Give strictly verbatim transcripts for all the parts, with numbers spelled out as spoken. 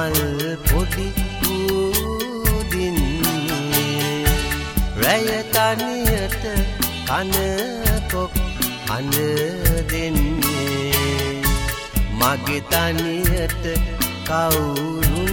මල් පොඩි ඌදින්නේ රැය තනියට කන කොක් අඳ දෙන්නේ මගේ තනියට කවුරුන්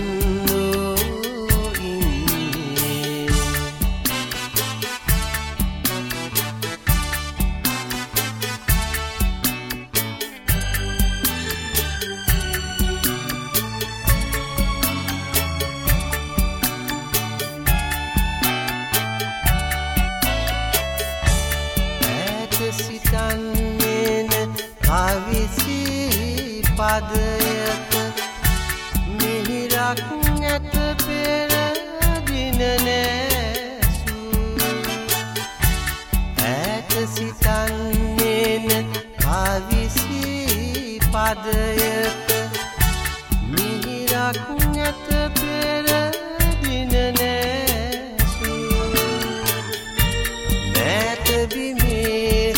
සිතන්නේන කවිසි පදයක මිහිරක් නැත පෙර දින නැසු ඈත සිතන්නේන කවිසි පදයක මිහිරක් නැත පෙර දින නැසු නැත බිමේ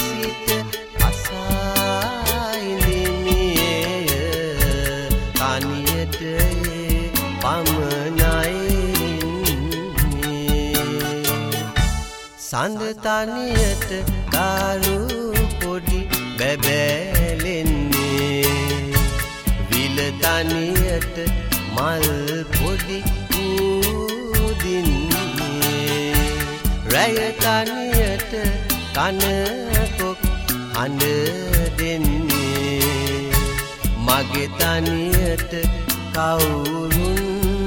සඳ තනියට කාරු පොඩි බැබෑලෙන්නේ විල තනියට මල් පොඩි ඌදින්නේ රැය තනියට කන කොක් අඳ දෙන්නේ මගේ තනියට කවුරුන්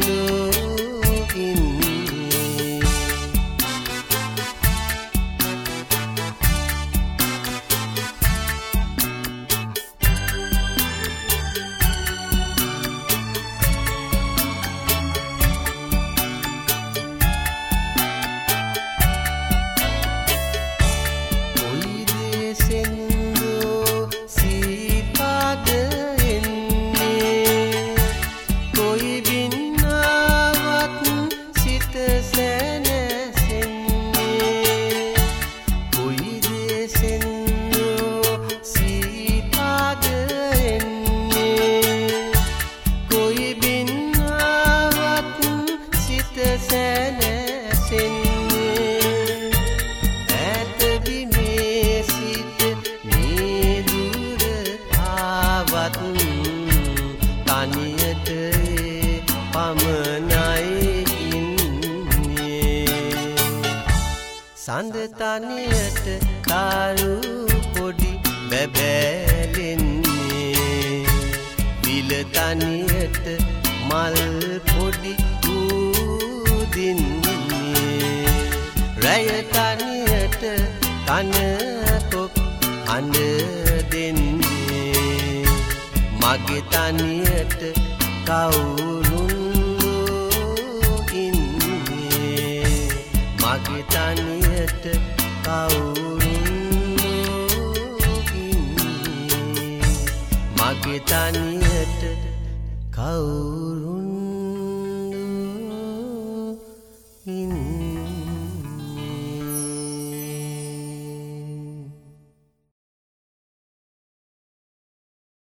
තනියට පමණයි ඉන්නේ සඳ තනියට කාරු පොඩි බැබෑලෙන්නේ විල තනියට මල් පොඩි ඌදින්නේ රැය තනියට කන කොක් අඳ දෙන්නේ මගේ තනියට කවුරුන් ඉන්නේ මගේ තනියට කවුරුන් ඉන්නේ මගේ තනියට කවුරුන්